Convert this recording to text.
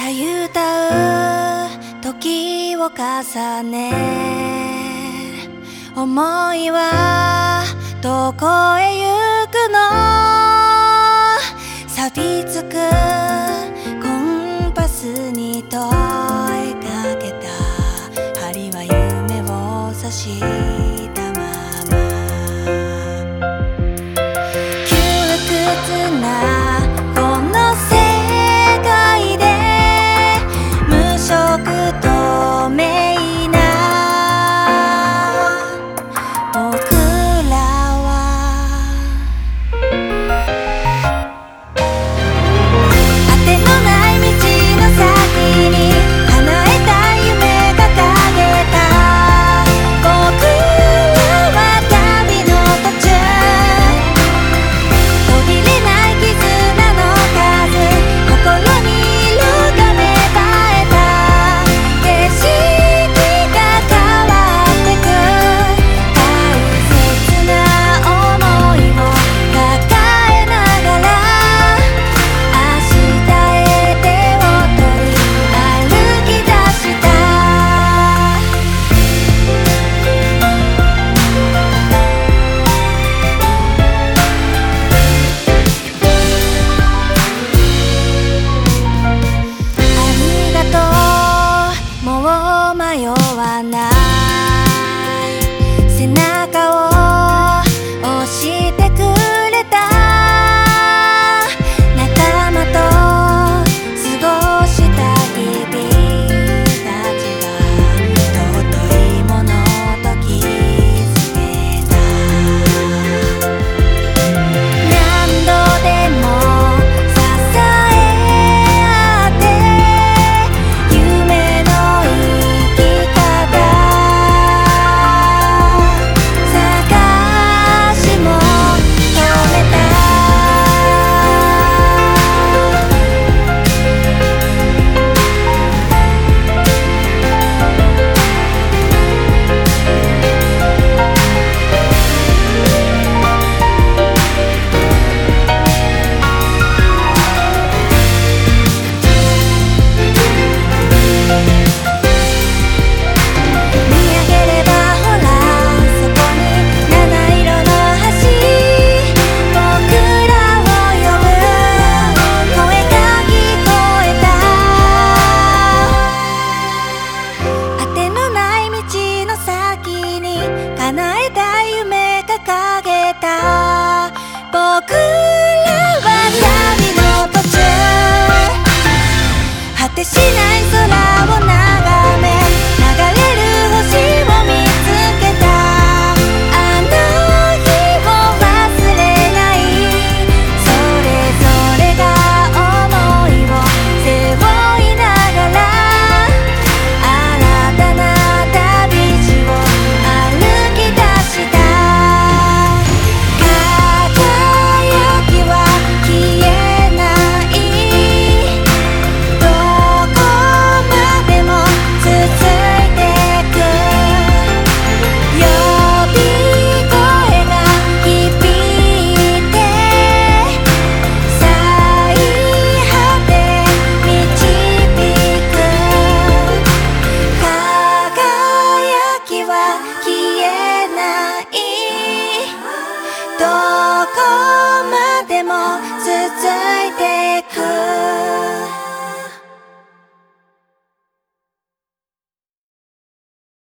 たゆたう時を重ね、思いはどこへ行くの。錆びつくコンパスに問いかけた。針は夢を刺したまま。窮屈なこの世界で無色透明な僕らは当てのない道の先に叶えたい夢掲げた。僕らは旅の途中、途切れない絆の数、心に色が芽生えた。景色が変わってく、大切な想いを抱えながら、明日へ手を取り歩き出した。ありがとう、もう迷わない。背中を押してくれた。仲間と過ごした日々たちが尊いものと気づけた。何度でも支え合って夢の生き方探し求めた。見上げればほらそこに七色の橋、僕らを呼ぶ声が聞こえた。当てのない道の先に叶えたい夢掲げた。僕らは旅の途中、果てしない空を眺め、流れる星を見つけた。あの日を忘れない、それぞれが想いを背負いながら、新たな旅路を歩き出した。輝きは消えない、どこまでも続いてく。呼び声が響いて、最果て導く。輝きは消えない、どこまでも続いてく。